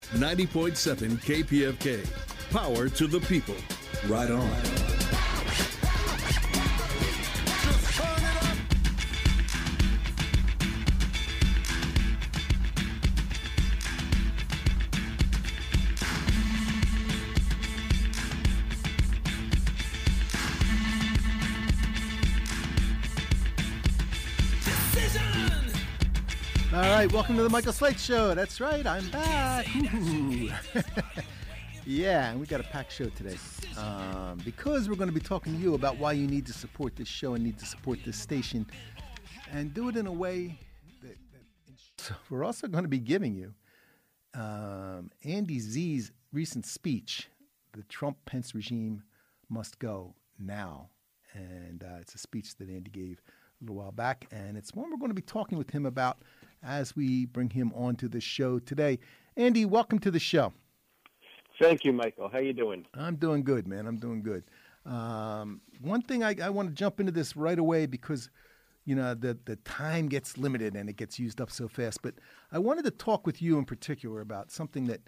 90.7 KPFK. Power to the people. Right on. All right, welcome to the Michael Slate Show. That's right, I'm back. Yeah, and we got a packed show today because we're going to be talking to you about why you need to support this show and need to support this station and do it in a way that so we're also going to be giving you Andy Z's recent speech, "The Trump-Pence regime must go now." And it's a speech that Andy gave a little while back, and it's one we're going to be talking with him about as we bring him onto the show today. Andy, welcome to the show. Thank you, Michael. How you doing? I'm doing good, man. I'm doing good. One thing I want to jump into this right away because, you know, the time gets limited and it gets used up so fast. But I wanted to talk with you in particular about something that,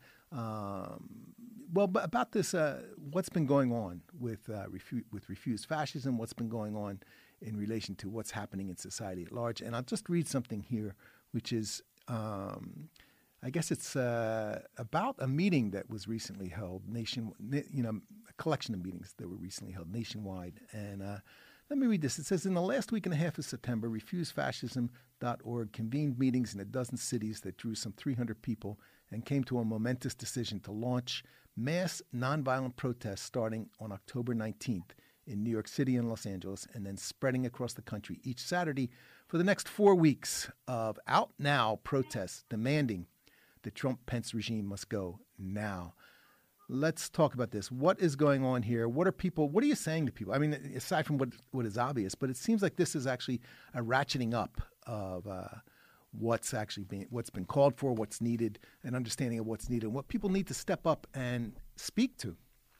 about this, what's been going on with Refuse Fascism, what's been going on in relation to what's happening in society at large. And I'll just read something here, which is, I guess it's about a meeting that was recently held, a collection of meetings that were recently held nationwide. And let me read this. It says, in the last week and a half of September, RefuseFascism.org convened meetings in a dozen cities that drew some 300 people and came to a momentous decision to launch mass nonviolent protests starting on October 19th in New York City and Los Angeles, and then spreading across the country each Saturday for the next 4 weeks of out now protests demanding the Trump-Pence regime must go now. Let's talk about this. What is going on here? What are you saying to people? I mean, aside from what is obvious, but it seems like this is actually a ratcheting up of what's been called for, what's needed, an understanding of what's needed, and what people need to step up and speak to.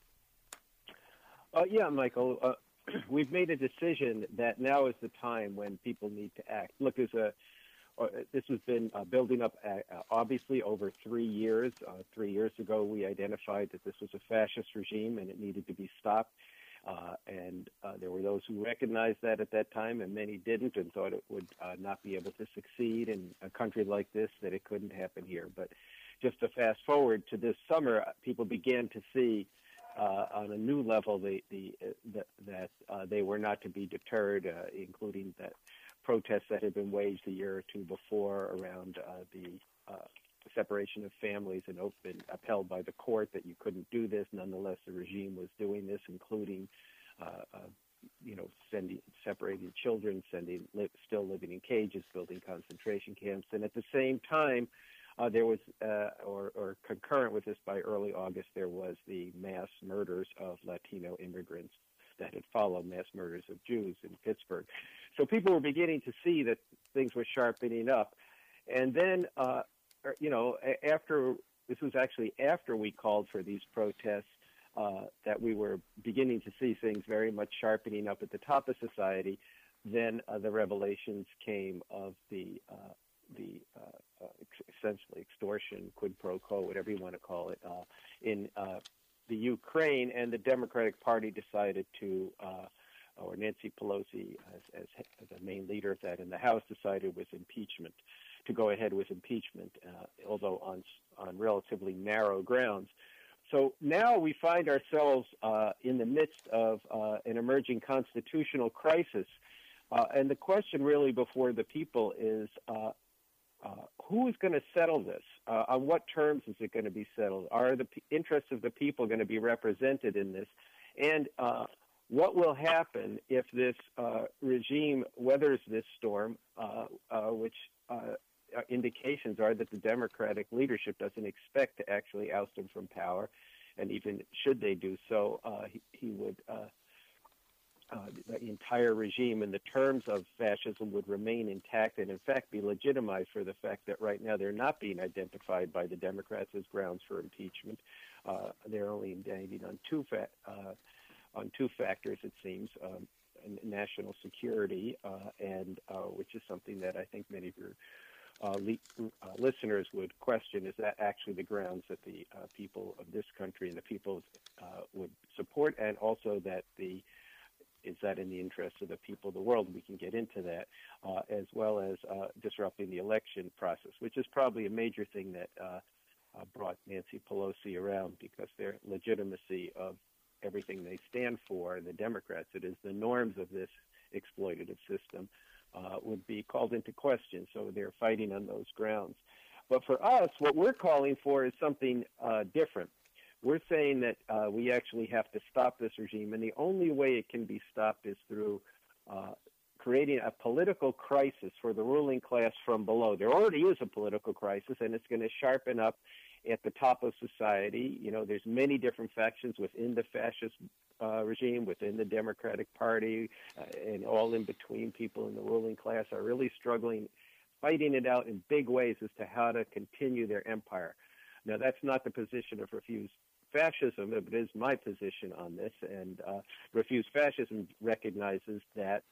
Yeah, Michael, we've made a decision that now is the time when people need to act. Look, this has been building up, obviously, over 3 years. 3 years ago, we identified that this was a fascist regime and it needed to be stopped. And there were those who recognized that at that time, and many didn't, and thought it would not be able to succeed in a country like this, that it couldn't happen here. But just to fast forward to this summer, people began to see on a new level that they were not to be deterred, including that protests that had been waged a year or two before around the separation of families and been upheld by the court that you couldn't do this. Nonetheless, the regime was doing this, including, separating children, still living in cages, building concentration camps. And at the same time, there was, or concurrent with this by early August, there was the mass murders of Latino immigrants that had followed mass murders of Jews in Pittsburgh. So people were beginning to see that things were sharpening up. And then, after we called for these protests, that we were beginning to see things very much sharpening up at the top of society. Then the revelations came of the essentially extortion, quid pro quo, whatever you want to call it, in the Ukraine, and the Democratic Party decided to, or Nancy Pelosi, as the main leader of that in the House, decided with impeachment, to go ahead with impeachment, although on relatively narrow grounds. So now we find ourselves in the midst of an emerging constitutional crisis, and the question really before the people is, who is going to settle this? On what terms is it going to be settled? Are the interests of the people going to be represented in this? And what will happen if this regime weathers this storm, which indications are that the Democratic leadership doesn't expect to actually oust him from power, and even should they do so, he would... the entire regime and the terms of fascism would remain intact and, in fact, be legitimized for the fact that right now they're not being identified by the Democrats as grounds for impeachment. They're only indicting on two factors, it seems, national security, and which is something that I think many of your listeners would question, is that actually the grounds that the people of this country and the people would support, and also that is that in the interest of the people of the world? We can get into that, as well as disrupting the election process, which is probably a major thing that brought Nancy Pelosi around, because their legitimacy of everything they stand for, the Democrats, it is the norms of this exploitative system, would be called into question. So they're fighting on those grounds. But for us, what we're calling for is something different. We're saying that we actually have to stop this regime, and the only way it can be stopped is through creating a political crisis for the ruling class from below. There already is a political crisis, and it's going to sharpen up at the top of society. You know, there's many different factions within the fascist regime, within the Democratic Party, and all in between. People in the ruling class are really struggling, fighting it out in big ways as to how to continue their empire. Now, that's not the position of Refuse Fascism, but it is my position on this. And Refuse Fascism recognizes that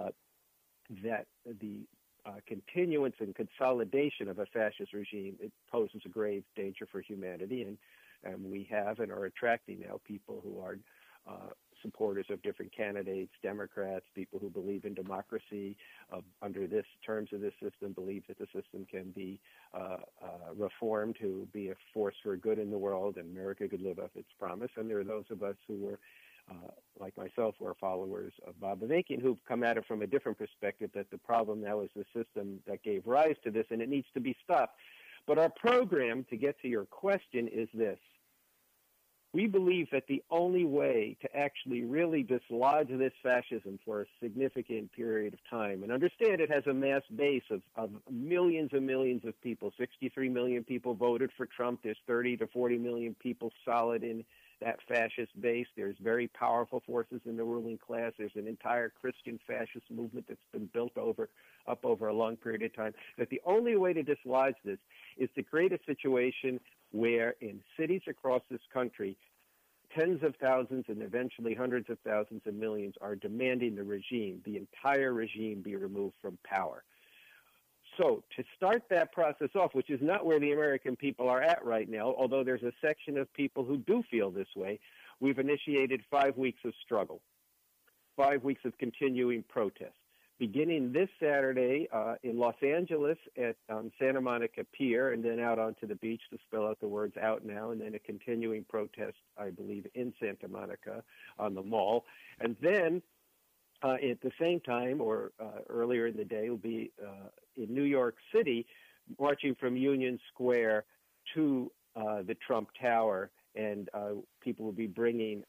the continuance and consolidation of a fascist regime, it poses a grave danger for humanity. And we have and are attracting now people who are supporters of different candidates, Democrats, people who believe in democracy under this terms of this system, believe that the system can be reformed to be a force for good in the world, and America could live up its promise. And there are those of us who were, like myself, who are followers of Bob Avakian, who've come at it from a different perspective, that the problem now is the system that gave rise to this, and it needs to be stopped. But our program, to get to your question, is this. We believe that the only way to actually really dislodge this fascism for a significant period of time, and understand it has a mass base of millions and millions of people. 63 million people voted for Trump. There's 30 to 40 million people solid in that fascist base. There's very powerful forces in the ruling class. There's an entire Christian fascist movement that's been built up over a long period of time. That the only way to dislodge this is to create a situation where in cities across this country, tens of thousands and eventually hundreds of thousands and millions are demanding the entire regime be removed from power. So to start that process off, which is not where the American people are at right now, although there's a section of people who do feel this way, we've initiated 5 weeks of struggle, 5 weeks of continuing protest. Beginning this Saturday in Los Angeles at Santa Monica Pier, and then out onto the beach to spell out the words "out now," and then a continuing protest, I believe, in Santa Monica on the Mall. And then at the same time, or earlier in the day, will be in New York City, marching from Union Square to the Trump Tower, and people will be bringing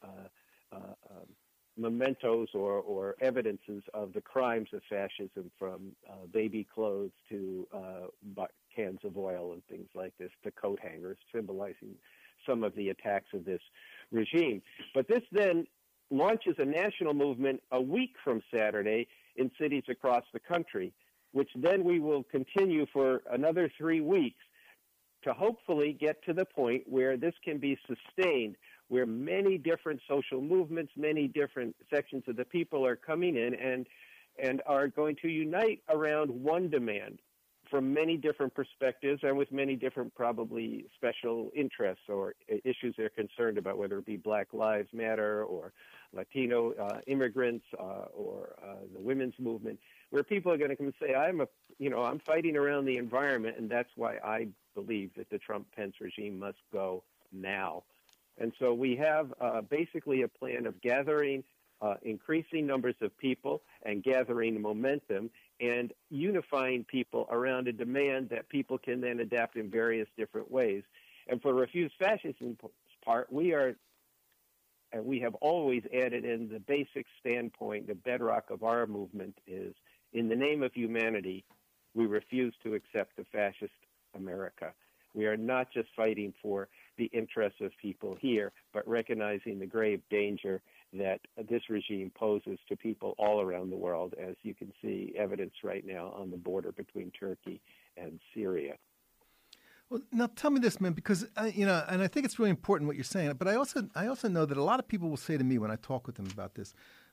mementos or evidences of the crimes of fascism, from baby clothes to cans of oil and things like this, to coat hangers, symbolizing some of the attacks of this regime. But this then launches a national movement a week from Saturday in cities across the country, which then we will continue for another 3 weeks to hopefully get to the point where this can be sustained, where many different social movements, many different sections of the people are coming in and are going to unite around one demand from many different perspectives and with many different probably special interests or issues they're concerned about, whether it be Black Lives Matter or Latino immigrants or the women's movement, where people are going to come and say, I'm fighting around the environment, and that's why I believe that the Trump-Pence regime must go now. And so we have basically a plan of gathering increasing numbers of people and gathering momentum and unifying people around a demand that people can then adapt in various different ways. And for Refuse Fascism's part, we have always added in the basic standpoint, the bedrock of our movement is, in the name of humanity, we refuse to accept the fascist America. We are not just fighting for the interests of people here, but recognizing the grave danger that this regime poses to people all around the world, as you can see evidence right now on the border between Turkey and Syria. Well, now tell me this, man, because and I think it's really important what you're saying. But I also know that a lot of people will say to me when I talk with them about this,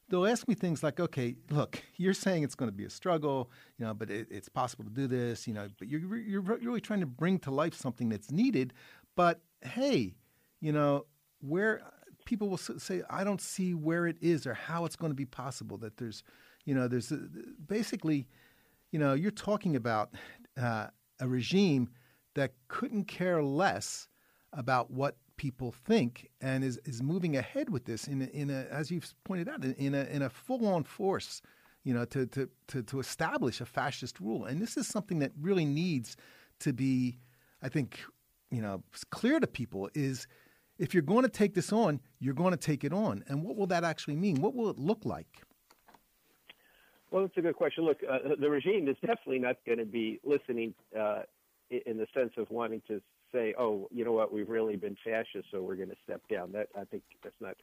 they'll ask me things like, okay, look, you're saying it's going to be a struggle, but it's possible to do this, but you're really trying to bring to life something that's needed. But hey, where people will say, I don't see where it is or how it's going to be possible that basically, you're talking about a regime that couldn't care less about what people think and is moving ahead with this in a as you've pointed out in a full-on force, to establish a fascist rule. And this is something that really needs to be, I think, clear to people is if you're going to take this on, you're going to take it on. And what will that actually mean? What will it look like? Well, that's a good question. Look, the regime is definitely not going to be listening in the sense of wanting to say, oh, you know what, we've really been fascist, so we're going to step down. That I think that's not,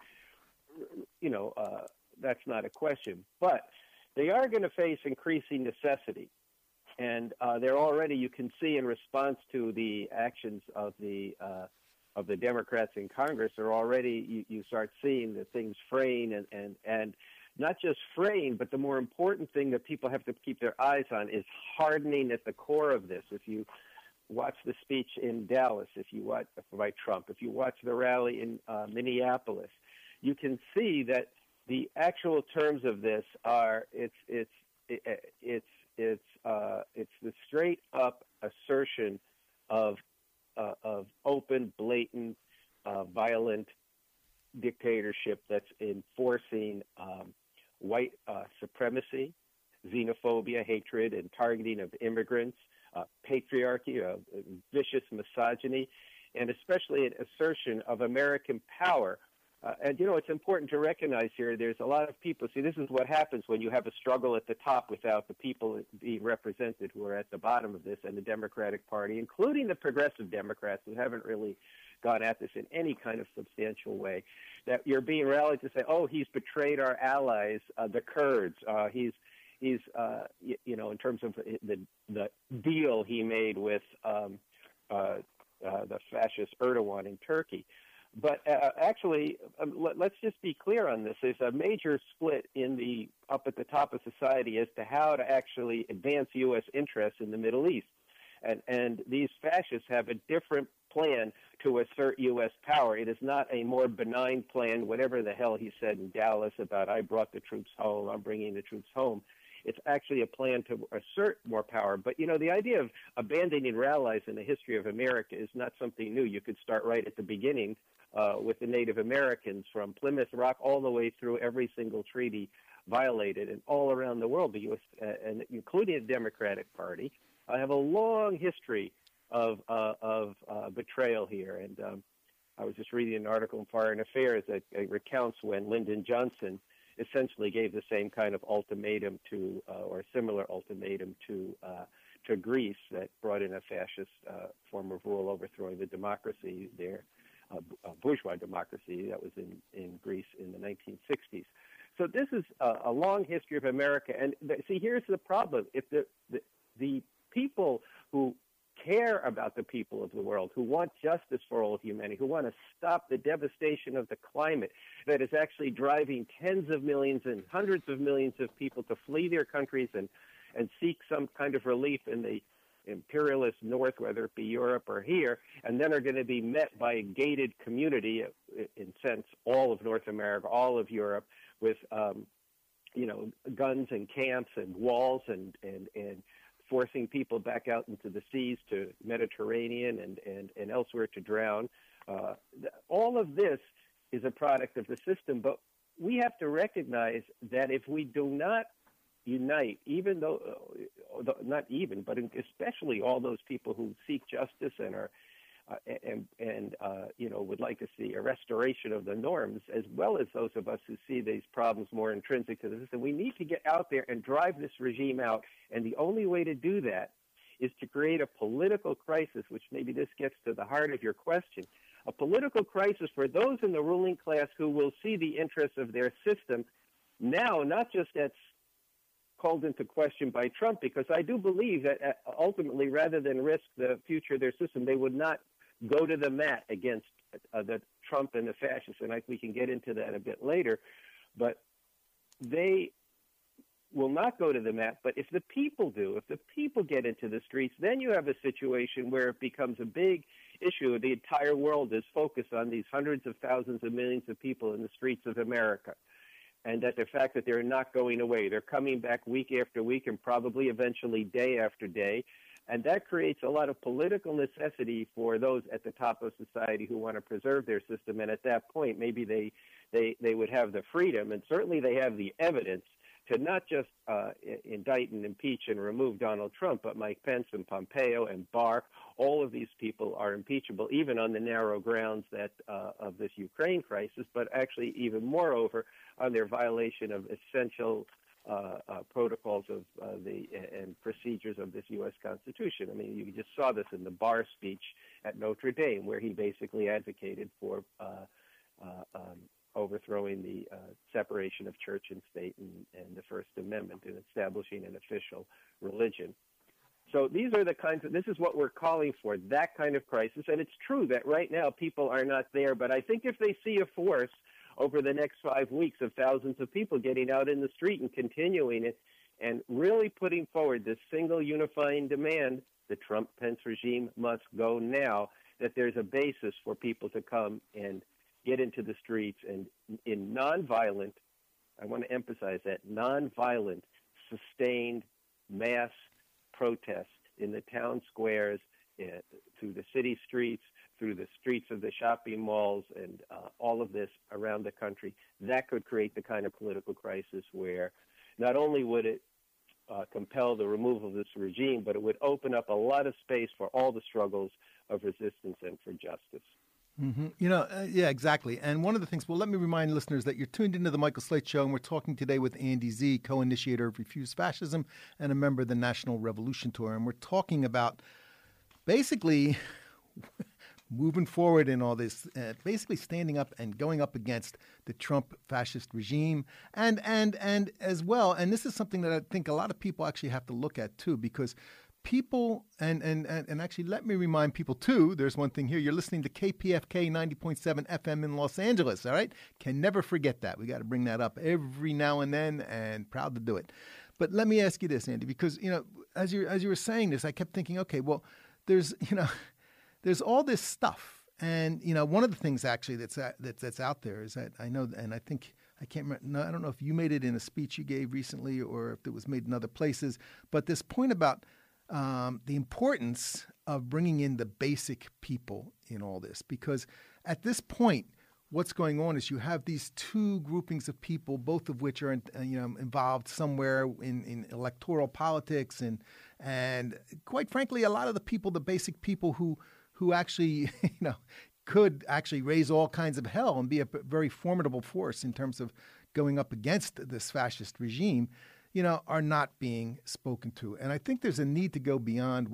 that's not a question. But they are going to face increasing necessity. And they're already, you can see in response to the actions of the Democrats in Congress, are already, you start seeing the things fraying and not just fraying, but the more important thing that people have to keep their eyes on is hardening at the core of this. If you watch the speech in Dallas, if you watch by Trump, if you watch the rally in Minneapolis, you can see that the actual terms of this are it's the straight up assertion of open, blatant, violent dictatorship that's enforcing white supremacy, xenophobia, hatred, and targeting of immigrants, patriarchy, vicious misogyny, and especially an assertion of American power. And, it's important to recognize here, there's a lot of people. See, this is what happens when you have a struggle at the top without the people being represented who are at the bottom of this, and the Democratic Party, including the progressive Democrats who haven't really gone at this in any kind of substantial way, that you're being rallied to say, oh, he's betrayed our allies, the Kurds. He's in terms of the deal he made with the fascist Erdogan in Turkey. But actually, let's just be clear on this. There's a major split up at the top of society as to how to actually advance U.S. interests in the Middle East. And these fascists have a different plan to assert U.S. power. It is not a more benign plan, whatever the hell he said in Dallas about, I brought the troops home, I'm bringing the troops home. It's actually a plan to assert more power. But, the idea of abandoning our allies in the history of America is not something new. You could start right at the beginning with the Native Americans from Plymouth Rock all the way through every single treaty violated and all around the world, the U.S. And including the Democratic Party, have a long history of betrayal here. And I was just reading an article in Foreign Affairs that recounts when Lyndon Johnson essentially gave the same kind of ultimatum or a similar ultimatum to Greece that brought in a fascist form of rule, overthrowing the democracy there, bourgeois democracy that was in Greece in the 1960s. So this is a long history of America. And see, here's the problem. If the people who care about the people of the world, who want justice for all of humanity, who want to stop the devastation of the climate that is actually driving tens of millions and hundreds of millions of people to flee their countries and seek some kind of relief in the imperialist North, whether it be Europe or here, and then are going to be met by a gated community, in sense, all of North America, all of Europe, with guns and camps and walls and forcing people back out into the seas to Mediterranean and elsewhere to drown. All of this is a product of the system, but we have to recognize that if we do not unite, even though, not even, but especially all those people who seek justice and are would like to see a restoration of the norms, as well as those of us who see these problems more intrinsic to the system. We need to get out there and drive this regime out, and the only way to do that is to create a political crisis, which maybe this gets to the heart of your question, a political crisis for those in the ruling class who will see the interests of their system now, not just that's called into question by Trump, because I do believe that ultimately, rather than risk the future of their system, they would not go to the mat against the Trump and the fascists, and we can get into that a bit later. But they will not go to the map. But if the people do, if the people get into the streets, then you have a situation where it becomes a big issue. The entire world is focused on these hundreds of thousands of millions of people in the streets of America. And that the fact that they're not going away, they're coming back week after week and probably eventually day after day. And that creates a lot of political necessity for those at the top of society who want to preserve their system. And at that point, maybe they would have the freedom, and certainly they have the evidence, to not just indict and impeach and remove Donald Trump, but Mike Pence and Pompeo and Barr. All of these people are impeachable, even on the narrow grounds that of this Ukraine crisis, but actually even moreover on their violation of essential protocols of and procedures of this U.S. Constitution. I mean, you just saw this in the Barr speech at Notre Dame, where he basically advocated for overthrowing the separation of church and state and the First Amendment and establishing an official religion. So these are the kinds of, this is what we're calling for, that kind of crisis. And it's true that right now people are not there, but I think if they see a force over the next 5 weeks of thousands of people getting out in the street and continuing it and really putting forward this single unifying demand, the Trump-Pence regime must go now, that there's a basis for people to come and get into the streets and in nonviolent, I want to emphasize that, nonviolent, sustained mass protest in the town squares, through the city streets, through the streets of the shopping malls, and all of this around the country. That could create the kind of political crisis where not only would it compel the removal of this regime, but it would open up a lot of space for all the struggles of resistance and for justice. Mm-hmm. Yeah, exactly. And one of the things, well, let me remind listeners that you're tuned into the Michael Slate Show, and we're talking today with Andy Z, co-initiator of Refuse Fascism and a member of the National Revolution Tour. And we're talking about basically moving forward in all this, basically standing up and going up against the Trump fascist regime. And as well, and this is something that I think a lot of people actually have to look at too, because people, and actually let me remind people too, there's one thing here. You're listening to KPFK 90.7 FM in Los Angeles, all right? Can never forget that. We got to bring that up every now and then, and proud to do it. But let me ask you this, Andy, because, as you were saying this, I kept thinking, okay, well, there's all this stuff. And, one of the things actually that's out there is that I know, and I think, I can't remember, no, I don't know if you made it in a speech you gave recently or if it was made in other places, but this point about the importance of bringing in the basic people in all this, because at this point, what's going on is you have these two groupings of people, both of which are involved somewhere in electoral politics, and quite frankly, a lot of the people, the basic people who actually could actually raise all kinds of hell and be a very formidable force in terms of going up against this fascist regime, are not being spoken to. And I think there's a need to go beyond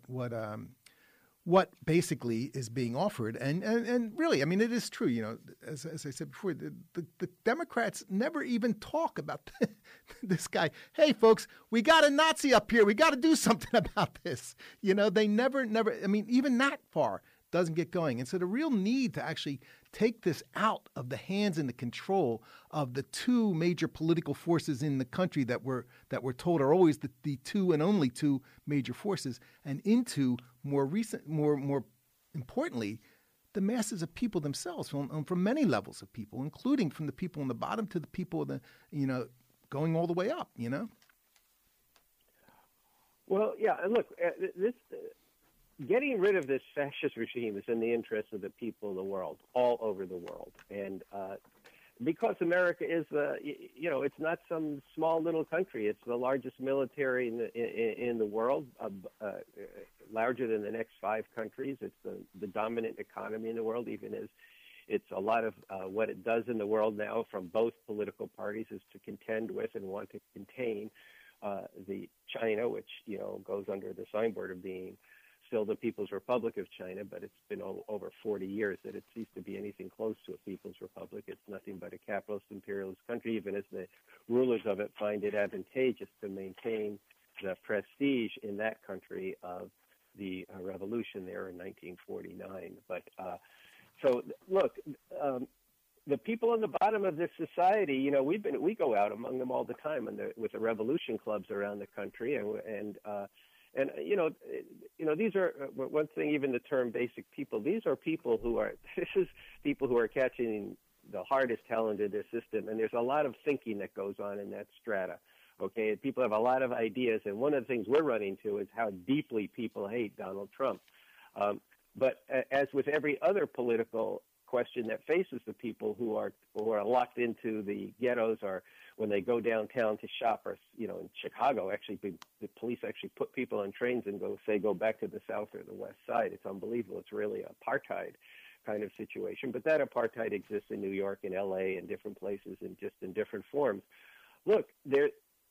what basically is being offered. And really, I mean, it is true, as I said before, the Democrats never even talk about this guy. Hey, folks, we got a Nazi up here. We got to do something about this. They never, I mean, even that far doesn't get going. And so the real need to actually take this out of the hands and the control of the two major political forces in the country that we're told are always the two and only two major forces, and into more importantly, the masses of people themselves, from many levels of people, including from the people on the bottom to the people going all the way up. Well, yeah, and look, this. Getting rid of this fascist regime is in the interest of the people of the world, all over the world. And because America is, it's not some small little country. It's the largest military in the world, larger than the next 5 countries. It's the dominant economy in the world, even as it's a lot of what it does in the world now from both political parties is to contend with and want to contain the China, which, goes under the signboard of being still the People's Republic of China, but it's been over 40 years that it ceased to be anything close to a People's Republic. It's nothing but a capitalist, imperialist country, even as the rulers of it find it advantageous to maintain the prestige in that country of the revolution there in 1949. But so, look, the people on the bottom of this society, we go out among them all the time with the revolution clubs around the country, and these are one thing. Even the term basic people, these are people who are people who are catching the hardest hell into their system, and there's a lot of thinking that goes on in that strata. Okay, people have a lot of ideas, and one of the things we're running to is how deeply people hate Donald Trump. But as with every other political question that faces the people who are locked into the ghettos, or when they go downtown to shop, or in Chicago, actually the police actually put people on trains and go back to the south or the west side. It's unbelievable. It's really an apartheid kind of situation. But that apartheid exists in New York and L.A. and different places, and just in different forms. Look, there's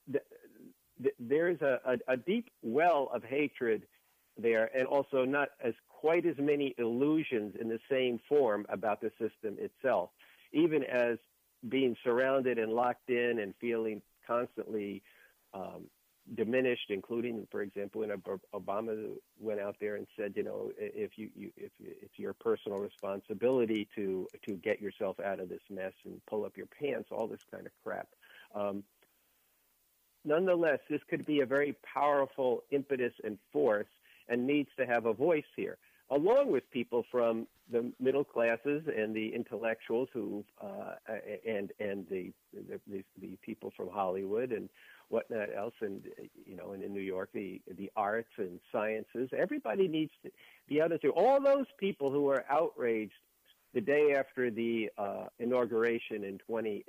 a deep well of hatred there, and also not as quite as many illusions in the same form about the system itself, even as being surrounded and locked in and feeling constantly diminished, including, for example, when Obama went out there and said, if it's your personal responsibility to get yourself out of this mess and pull up your pants, all this kind of crap. Nonetheless, this could be a very powerful impetus and force, and needs to have a voice here, along with people from the middle classes and the intellectuals and the people from Hollywood and whatnot else, and and in New York, the arts and sciences. Everybody needs to be out to all those people who are outraged the day after the inauguration in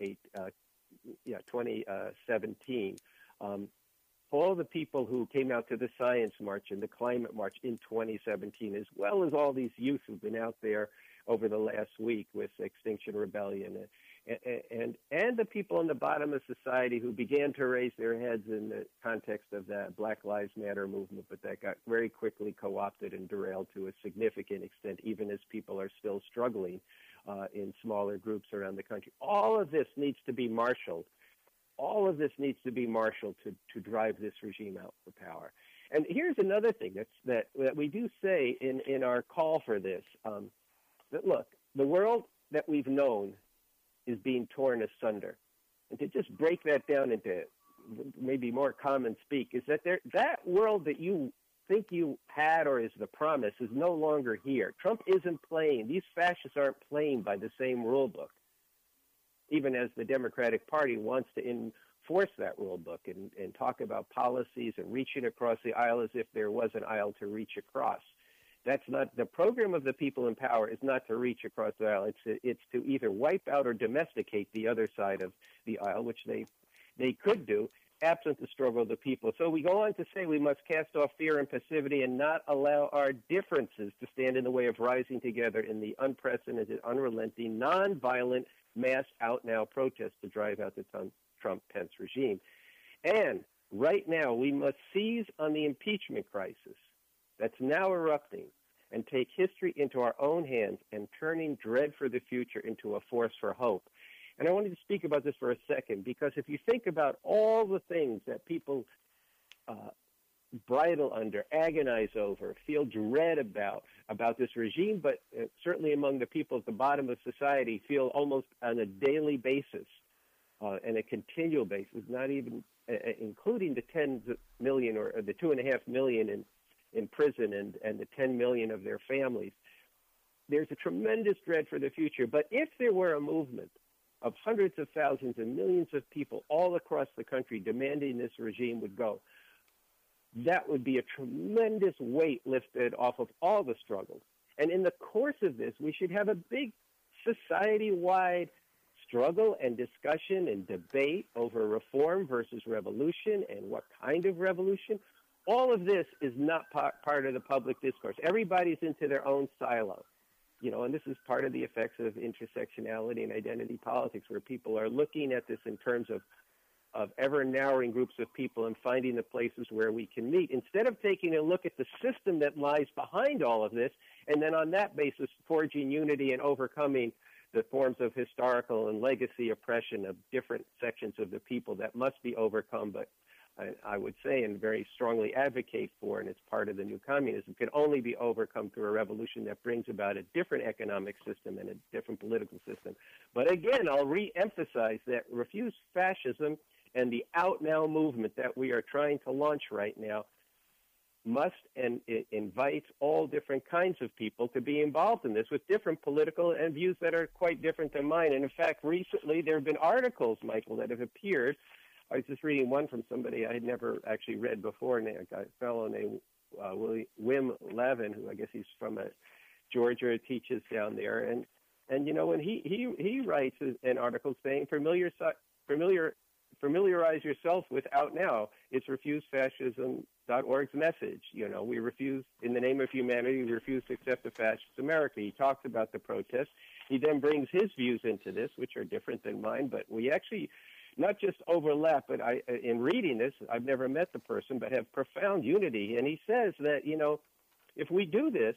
2017. All the people who came out to the Science March and the Climate March in 2017, as well as all these youth who've been out there over the last week with Extinction Rebellion, and the people on the bottom of society who began to raise their heads in the context of that Black Lives Matter movement, but that got very quickly co-opted and derailed to a significant extent, even as people are still struggling in smaller groups around the country. All of this needs to be marshaled. All of this needs to be marshaled to drive this regime out for power. And here's another thing that we do say in our call for this, that look, the world that we've known is being torn asunder. And to just break that down into maybe more common speak, is that that world that you think you had or is the promise is no longer here. Trump isn't playing. These fascists aren't playing by the same rule book, even as the Democratic Party wants to enforce that rule book and talk about policies and reaching across the aisle as if there was an aisle to reach across. That's not the program of the people in power. Is not to reach across the aisle. It's to either wipe out or domesticate the other side of the aisle, which they could do, absent the struggle of the people. So we go on to say we must cast off fear and passivity and not allow our differences to stand in the way of rising together in the unprecedented, unrelenting, nonviolent, mass out-now protest to drive out the Trump-Pence regime. And right now, we must seize on the impeachment crisis that's now erupting and take history into our own hands and turning dread for the future into a force for hope. And I wanted to speak about this for a second, because if you think about all the things that people bridle under, agonize over, feel dread about this regime, but certainly among the people at the bottom of society feel almost on a daily basis and a continual basis, not even including the 10 million or the 2.5 million in prison and the 10 million of their families. There's a tremendous dread for the future. But if there were a movement of hundreds of thousands and millions of people all across the country demanding this regime would go, that would be a tremendous weight lifted off of all the struggles. And in the course of this, we should have a big society-wide struggle and discussion and debate over reform versus revolution and what kind of revolution. All of this is not part of the public discourse. Everybody's into their own silo, and this is part of the effects of intersectionality and identity politics, where people are looking at this in terms of ever narrowing groups of people and finding the places where we can meet, instead of taking a look at the system that lies behind all of this, and then on that basis forging unity and overcoming the forms of historical and legacy oppression of different sections of the people that must be overcome, but I would say, and very strongly advocate for, and it's part of the new communism, can only be overcome through a revolution that brings about a different economic system and a different political system. But again, I'll re-emphasize that Refuse Fascism and the Out Now movement that we are trying to launch right now must and it invites all different kinds of people to be involved in this with different political and views that are quite different than mine. And in fact, recently there have been articles, Michael, that have appeared. I was just reading one from somebody I had never actually read before, a fellow named Wim Levin, who I guess he's from Georgia, teaches down there. And you know, when he writes an article saying, familiarize yourself with Out Now. It's refusefascism.org's message. You know, we refuse, in the name of humanity, we refuse to accept a fascist America. He talks about the protests. He then brings his views into this, which are different than mine, but we actually not just overlap, but in reading this, I've never met the person, but have profound unity. And he says that, you know, if we do this,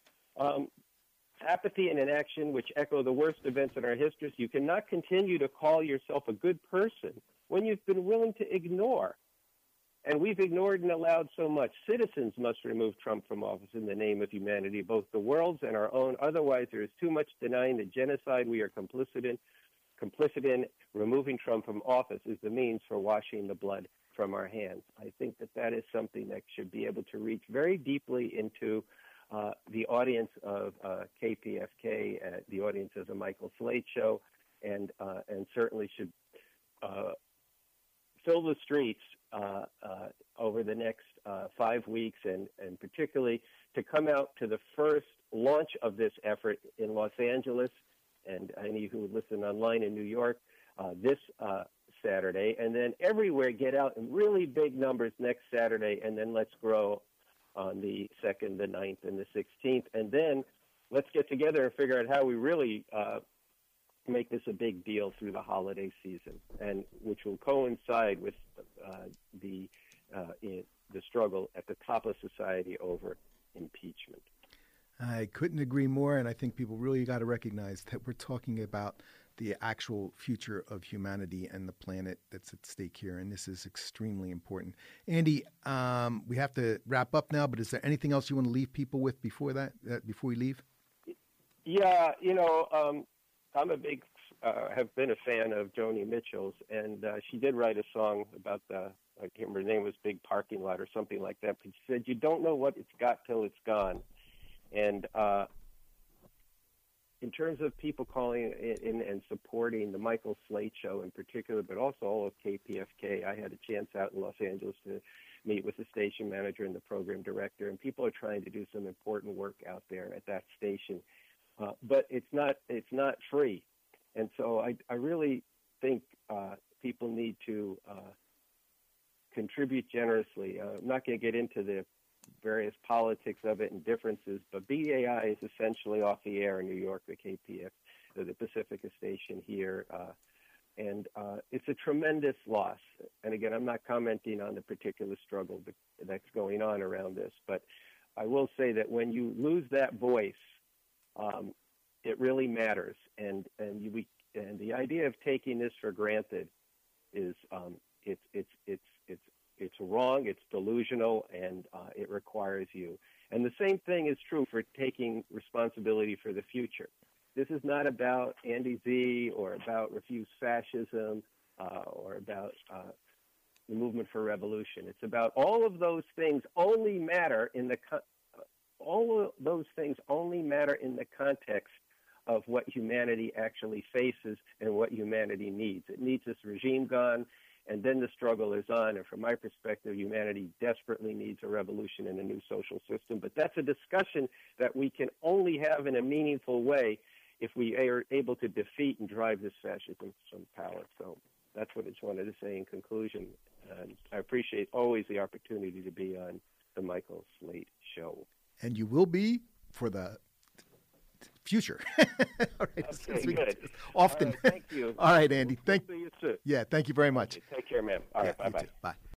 apathy and inaction, which echo the worst events in our histories, you cannot continue to call yourself a good person when you've been willing to ignore. And we've ignored and allowed so much. Citizens must remove Trump from office in the name of humanity, both the world's and our own. Otherwise, there is too much denying the genocide we are complicit in. Removing Trump from office is the means for washing the blood from our hands. I think that is something that should be able to reach very deeply into the audience of KPFK, the audience of the Michael Slate Show, and certainly should fill the streets over the next 5 weeks, and particularly to come out to the first launch of this effort in Los Angeles, and any who listen online in New York this Saturday, and then everywhere get out in really big numbers next Saturday, and then let's grow on the 2nd, the 9th, and the 16th, and then let's get together and figure out how we really make this a big deal through the holiday season, and which will coincide with the struggle at the top of society over impeachment. I couldn't agree more, and I think people really got to recognize that we're talking about the actual future of humanity and the planet that's at stake here, and this is extremely important. Andy, we have to wrap up now, but is there anything else you want to leave people with before we leave? Yeah, you know, I'm a big, have been a fan of Joni Mitchell's, and she did write a song about I can't remember, her name was Big Parking Lot or something like that, but she said, you don't know what it's got till it's gone. And in terms of people calling in and supporting the Michael Slate Show in particular, but also all of KPFK, I had a chance out in Los Angeles to meet with the station manager and the program director, and people are trying to do some important work out there at that station. But it's not free. And so I really think people need to contribute generously. I'm not going to get into the various politics of it and differences, but BAI is essentially off the air in New York, the KPF, the Pacifica station here, and it's a tremendous loss. And again, I'm not commenting on the particular struggle that's going on around this, but I will say that when you lose that voice, it really matters, and the idea of taking this for granted is it's wrong, it's delusional, and it requires you. And the same thing is true for taking responsibility for the future. This is not about Andy Z or about Refuse Fascism or about the movement for revolution. It's about all of those things only matter in the context of what humanity actually faces and what humanity needs. It needs this regime gone, and then the struggle is on. And from my perspective, humanity desperately needs a revolution and a new social system. But that's a discussion that we can only have in a meaningful way if we are able to defeat and drive this fascism from power. So that's what I just wanted to say in conclusion. And I appreciate always the opportunity to be on the Michael Slate Show. And you will be for the future. All right, okay, good. Often. All right, thank you. All right, Andy. We'll see you soon. Yeah, thank you very much. Okay, take care, ma'am. All right, bye-bye. Bye.